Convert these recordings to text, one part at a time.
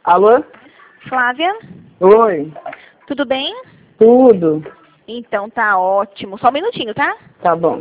Alô? Flávia, Oi. tudo bem? Tudo? Então tá ótimo. Só um minutinho, tá? Tá bom.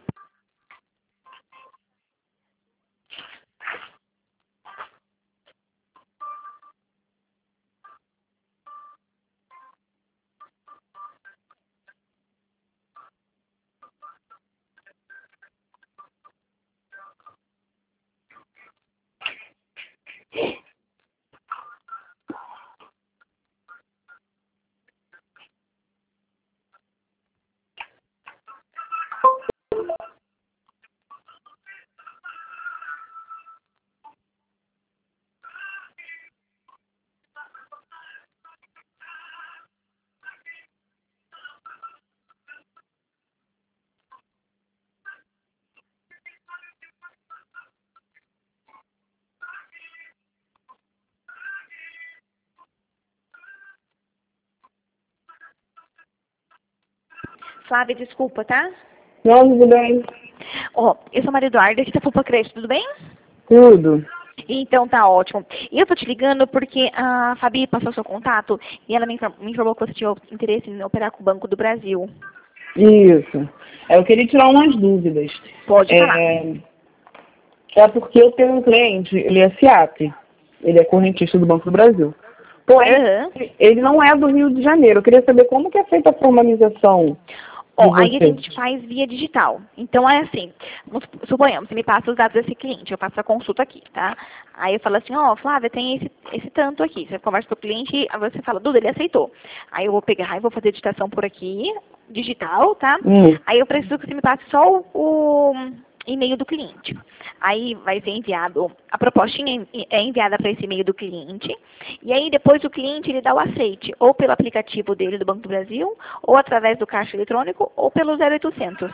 Flávia, desculpa, tá? Não, tudo bem? Ó, eu sou a Maria Eduarda, aqui da Fupa Crédito, tudo bem? Tudo. Então tá ótimo. E eu tô te ligando porque a Fabi passou seu contato e ela me informou que você tinha interesse em operar com o Banco do Brasil. Isso. Eu queria tirar umas dúvidas. Pode falar. É porque eu tenho um cliente, ele é SIAP, ele é correntista do Banco do Brasil. Porém, Aham. ele não é do Rio de Janeiro. Eu queria saber como que é feita a formalização de Ó, aí a vocês. gente faz via digital. Então é assim, suponhamos, você me passa os dados desse cliente, eu faço a consulta aqui, tá? Aí eu falo assim, ó, Flávia, tem esse tanto aqui. Você conversa com o cliente, aí você fala, Duda, ele aceitou. Aí eu vou pegar e vou fazer a digitação por aqui, digital, tá? Aí eu preciso que você me passe só o e-mail do cliente. Aí vai ser enviado, a propostinha é enviada para esse e-mail do cliente, e aí depois o cliente ele dá o aceite, ou pelo aplicativo dele do Banco do Brasil, ou através do caixa eletrônico, ou pelo 0800.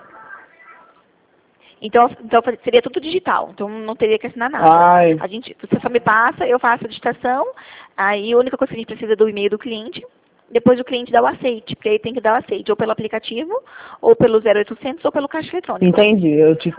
Então seria tudo digital, então não teria que assinar nada. Ai, Você só me passa, eu faço a digitação, aí a única coisa que a gente precisa é do e-mail do cliente, depois o cliente dá o aceite, porque aí tem que dar o aceite ou pelo aplicativo, ou pelo 0800, ou pelo caixa eletrônico. entendi.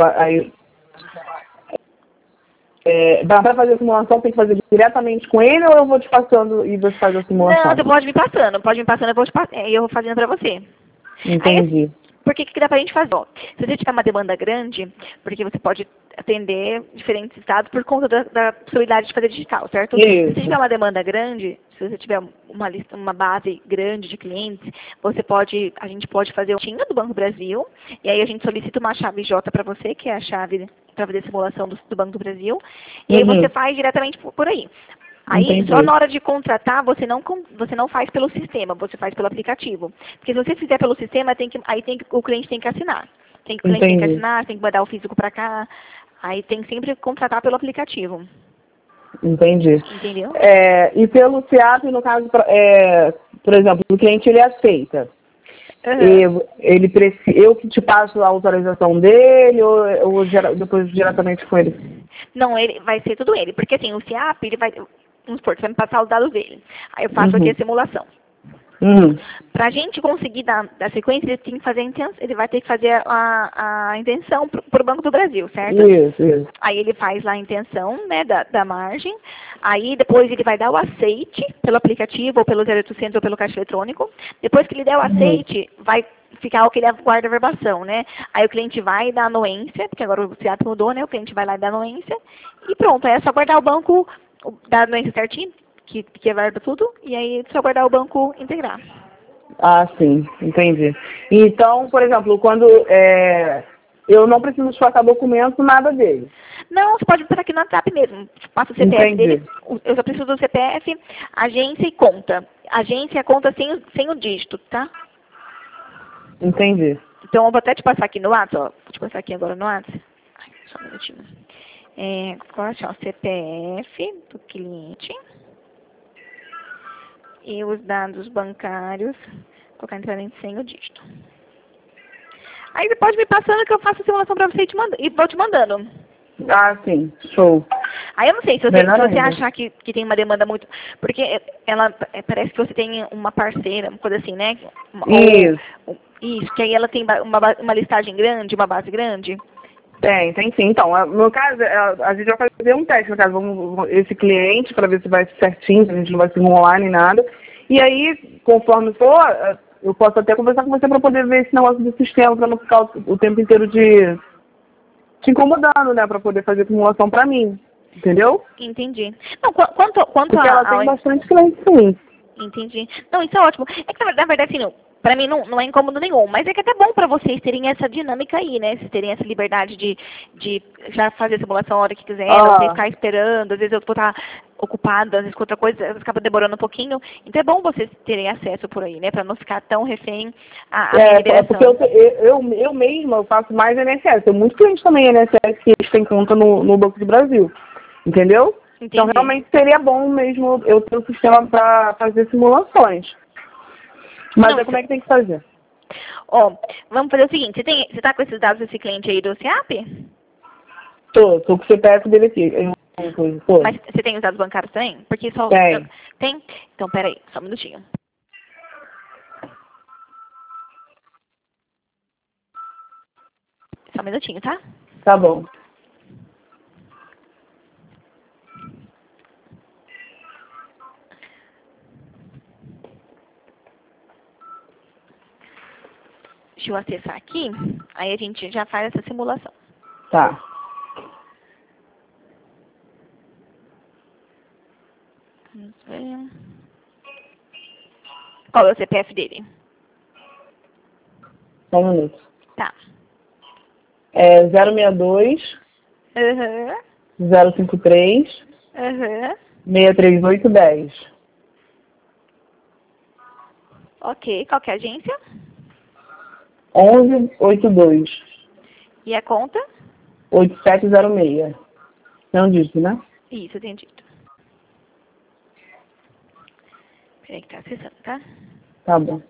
Para fazer a simulação, tem que fazer diretamente com ele ou eu vou te passando e você faz a Não, simulação? você pode me passando, eu vou fazendo pra você. Aí, Entendi. por que dá pra gente fazer? Ó, se você tiver uma demanda grande, porque você pode atender diferentes estados por conta da possibilidade de fazer digital, certo? Se você Isso. tiver uma demanda grande, se você tiver uma base grande de clientes, a gente pode fazer o tinha do Banco do Brasil, e aí a gente solicita uma chave J para você, que é a chave para fazer a simulação do Banco do Brasil, e aí você faz diretamente por aí. Aí, Entendi. só na hora de contratar, você não faz pelo sistema, você faz pelo aplicativo. Porque se você fizer pelo sistema, o cliente tem que assinar. O cliente tem que Entendi. assinar, tem que mandar o físico para cá. Aí tem que sempre contratar pelo aplicativo. Entendi. Entendeu? E pelo SIAP, no caso, por exemplo, o cliente ele aceita. Aham. Eu que te passo a autorização dele ou depois diretamente com ele? Não, ele vai ser tudo ele. Porque assim, o SIAP, vamos supor, você vai me passar os dados dele. Aí eu faço aqui a simulação. Para a gente conseguir dar sequência, ele vai ter que fazer a intenção para o Banco do Brasil, certo? Isso. Aí ele faz lá a intenção, né, da margem. Aí depois ele vai dar o aceite pelo aplicativo, ou pelo 0800, ou pelo caixa eletrônico. Depois que ele der o aceite, vai ficar o que ele aguarda a verbação, né? Aí o cliente vai dar anuência, porque agora o SIAP mudou, né? O cliente vai lá e dá anuência. E pronto, aí é só guardar o banco, dar a anuência certinho, que verba tudo, e aí é só guardar o banco integrar. Ah, sim, entendi. Então, por exemplo, quando eu não preciso te passar documento, nada dele. Não, você pode botar aqui no WhatsApp mesmo. Passa o CPF Entendi. dele. Eu só preciso do CPF, agência e conta. Agência e conta sem o dígito, tá? Entendi. Então eu vou até te passar aqui no WhatsApp, ó. Vou te passar aqui agora no WhatsApp. Ai, só um minutinho. Qual é o CPF do cliente e os dados bancários. Colocar entrada sem o dígito. Aí você pode me passando que eu faço a simulação pra você e vou te mandando. Ah, sim, show. Aí eu não sei, se Melhor você ainda. achar que tem uma demanda muito... Porque parece que você tem uma parceira, uma coisa assim, né? Isso. Isso, que aí ela tem uma listagem grande, uma base grande. Tem sim. Então, no caso, a gente vai fazer um teste, no caso, esse cliente, para ver se vai certinho, se a gente não vai simular nem nada. E aí, conforme for, eu posso até conversar com você para poder ver esse negócio do sistema, para não ficar o tempo inteiro te incomodando, né, para poder fazer simulação para mim. Entendeu? Entendi. Não, quanto Porque ela tem bastante cliente, sim. Entendi. Não, isso é ótimo. É que, na verdade, assim, pra mim não é incômodo nenhum, mas é que é até bom pra vocês terem essa dinâmica aí, né? Vocês terem essa liberdade de já fazer a simulação a hora que quiser, não ter que ficar esperando. Às vezes eu vou estar ocupada, às vezes com outra coisa, às vezes acaba demorando um pouquinho. Então é bom vocês terem acesso por aí, né? Pra não ficar tão refém à minha liberação. Porque eu mesma eu faço mais INSS. Tem muitos clientes também INSS que eles têm conta no Banco do Brasil. Entendeu? Entendi. Então, realmente seria bom mesmo eu ter um sistema para fazer simulações. Mas como é que tem que fazer? Ó, vamos fazer o seguinte, você tá com esses dados desse cliente aí do SEAP? Tô com o CPF dele aqui. Mas você tem os dados bancários também? Porque só... Tem? Então, peraí, só um minutinho. Só um minutinho, tá? Tá bom. Deixa eu acessar aqui, aí a gente já faz essa simulação. Tá. Vamos ver. Qual é o CPF dele? Só um minuto. Tá. É 062 053 63810. Ok, qual que é a agência? 1182 E a conta? 8706. Não disse, né? Isso, entendido. Peraí que tá acessando, tá? Tá bom.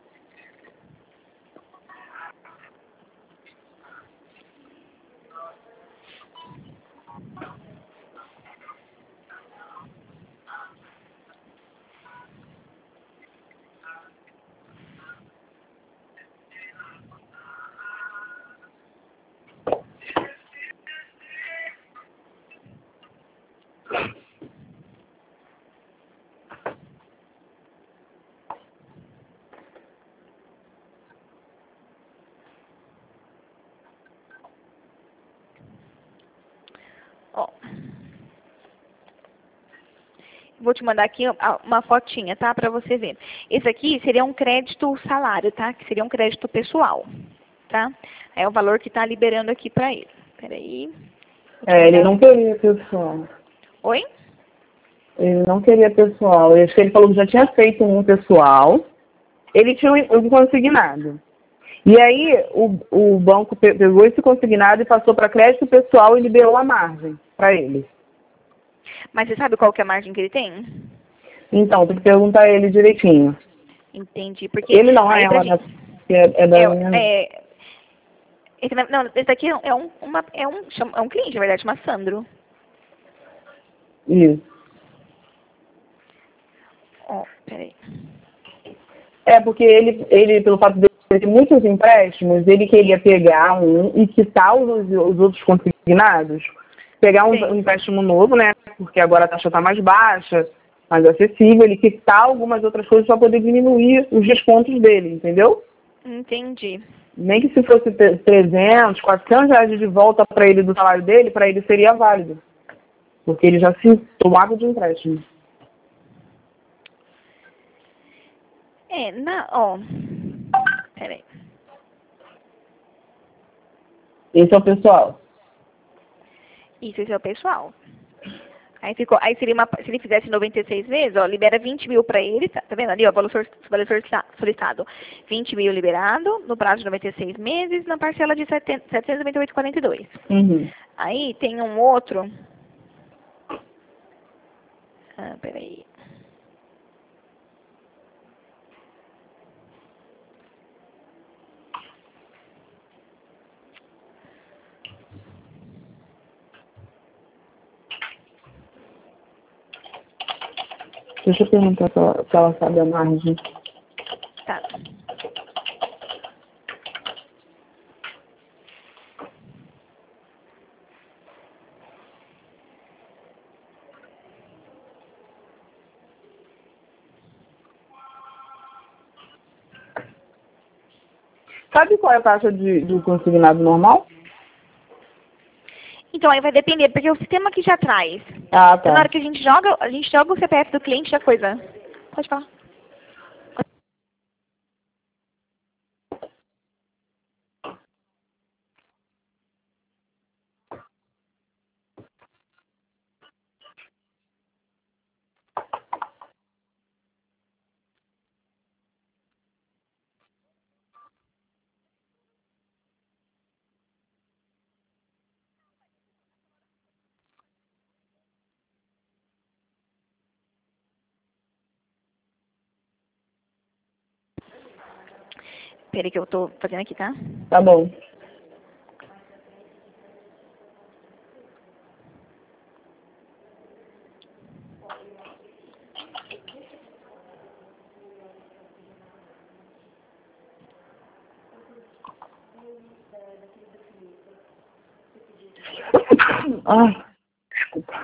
Ó. Vou te mandar aqui uma fotinha, tá? Pra você ver. Esse aqui seria um crédito salário, tá? Que seria um crédito pessoal, tá? É o valor que tá liberando aqui pra ele. Peraí. Ele não queria pessoal. Oi? Ele não queria pessoal. Ele falou que já tinha feito um pessoal. Ele tinha um consignado. E aí o banco pegou esse consignado e passou para crédito pessoal e liberou a margem para ele. Mas você sabe qual que é a margem que ele tem? Então, tem que perguntar a ele direitinho. Entendi. Porque ele não, é ela, né? É da minha... Não, esse daqui é um cliente, na verdade, chama Sandro. Isso. Ó, peraí. Porque ele, pelo fato de ter muitos empréstimos, ele queria pegar um e quitar os outros consignados. Pegar um empréstimo novo, né? Porque agora a taxa está mais baixa, mais acessível. Ele quitar algumas outras coisas para poder diminuir os descontos dele, entendeu? Entendi. Nem que se fosse 300, 400 reais de volta para ele do salário dele, para ele seria válido. Porque ele já se tomava de empréstimo. Ó. Peraí. Esse é o pessoal. Isso, esse é o pessoal. Aí seria se ele fizesse 96 vezes, ó, libera 20 mil para ele, tá vendo ali, ó, valor solicitado. 20 mil liberado, no prazo de 96 meses, na parcela de 798,42. Uhum. Aí tem um outro. Peraí. Deixa eu perguntar se ela sabe a margem. Tá. Sabe qual é a taxa do consignado normal? Então, aí vai depender, porque o sistema que já traz. Ah, Então, na hora tá. que a gente joga o CPF do cliente, já coisa. Pode falar. Peraí que eu tô fazendo aqui, tá? Tá bom. Ai, desculpa.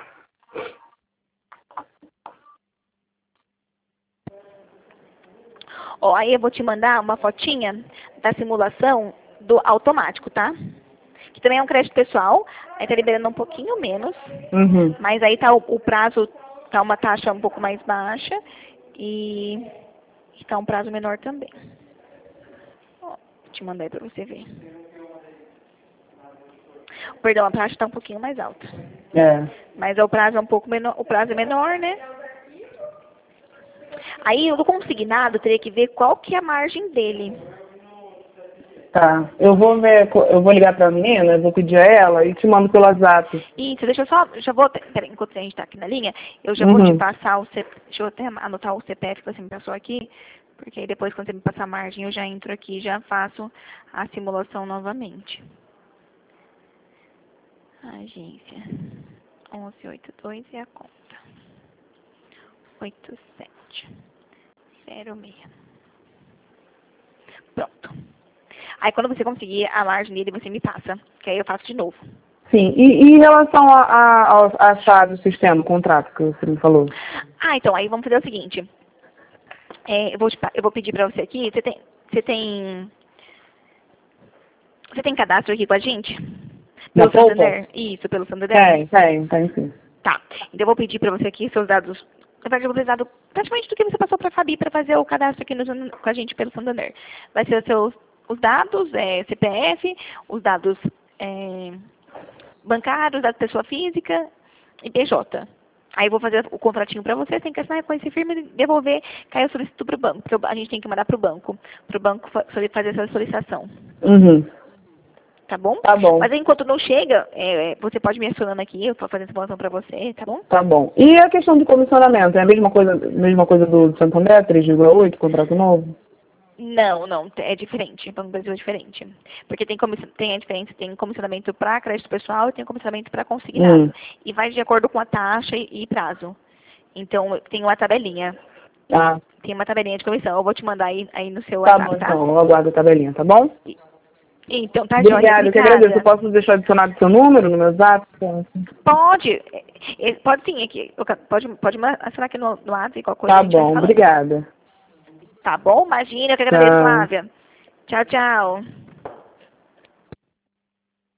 Ó, aí eu vou te mandar uma fotinha da simulação do automático, tá? Que também é um crédito pessoal. Aí tá liberando um pouquinho menos. Uhum. Mas aí tá o prazo, tá uma taxa um pouco mais baixa. E tá um prazo menor também. Ó, vou te mandar aí pra você ver. Perdão, a taxa tá um pouquinho mais alta. É. Mas o prazo é um pouco menor, o prazo é menor, né? Aí o do consignado teria que ver qual que é a margem dele. Tá. Eu vou ver, eu vou ligar pra menina, eu vou pedir a ela e te mando pelo WhatsApp. Isso, deixa eu só, já vou, peraí, enquanto a gente tá aqui na linha, eu já vou te Uhum. passar o CPF, deixa eu até anotar o CPF que você me passou aqui, porque aí depois quando você me passar a margem eu já entro aqui e já faço a simulação novamente. Agência 1182 e a conta 8706. Pronto. Aí quando você conseguir a margem dele, você me passa, que aí eu faço de novo. Sim. E em relação à chave do sistema, o contrato que você me falou? Ah, então, aí vamos fazer o seguinte. Eu vou pedir pra você aqui, você tem cadastro aqui com a gente? Na Pelo polpa? Santander? Isso, pelo Santander? Tem sim. Tá. Então eu vou pedir pra você aqui seus dados. Na verdade, eu vou precisar praticamente do que você passou pra Fabi pra fazer o cadastro aqui com a gente pelo Santander. Vai ser os dados, CPF, os dados bancários, dados pessoa física e PJ. Aí eu vou fazer o contratinho pra você, tem que assinar com esse firme e devolver, que aí eu solicito pro banco, porque a gente tem que mandar pro banco fazer essa solicitação. Uhum. Tá bom? Tá bom. Mas aí, enquanto não chega, você pode me acionando aqui, eu vou fazer essa informação pra você, tá bom? Tá bom. E a questão do comissionamento? É a mesma coisa do Santander, 3,8, contrato novo? Não, não, é diferente. Banco do Brasil é diferente. Porque tem a diferença, tem comissionamento para crédito pessoal e tem comissionamento para consignado. E vai de acordo com a taxa e prazo. Então, tem uma tabelinha. Ah, Tem uma tabelinha de comissão. Eu vou te mandar aí no seu tá bom WhatsApp, tá? então. Eu aguardo a tabelinha, tá bom? Então, tá joia. Obrigada, eu que agradeço. Eu Obrigada. posso deixar adicionado seu número no meu zap? Pode. Pode sim, aqui. Pode me assinar aqui no WhatsApp, qualquer coisa Tá a gente vai se bom, falando. obrigada. Tá bom? Imagina, eu que agradeço, Tchau. Flávia. Tchau, tchau.